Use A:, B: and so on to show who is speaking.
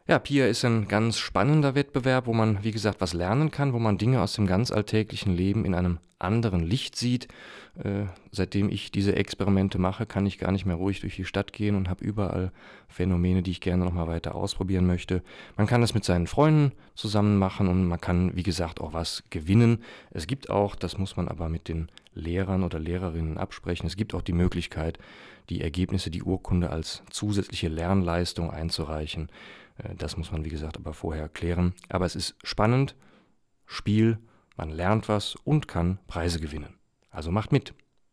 A: Ja, PIA ist ein ganz spannender Wettbewerb, wo man, wie gesagt, was lernen kann, wo man Dinge aus dem ganz alltäglichen Leben in einem anderen Licht sieht. Seitdem ich diese Experimente mache, kann ich gar nicht mehr ruhig durch die Stadt gehen und habe überall Phänomene, die ich gerne noch mal weiter ausprobieren möchte. Man kann das mit seinen Freunden zusammen machen und man kann, wie gesagt, auch was gewinnen. Es gibt auch, das muss man aber mit den Lehrern oder Lehrerinnen absprechen, es gibt auch die Möglichkeit, die Ergebnisse, die Urkunde als zusätzliche Lernleistung einzureichen. Das muss man, wie gesagt, aber vorher klären. Aber es ist spannend, Spiel, man lernt was und kann Preise gewinnen. Also macht mit!